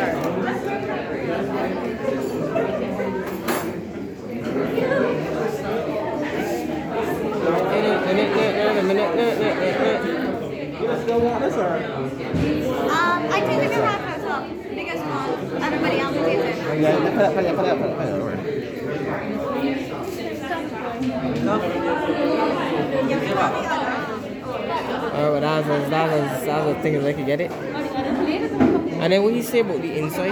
I take a half as well. Big or small. Everybody else takes it. Yeah, put it. Don't worry. But that was the thing, is I could get it. And then what he say about the inside?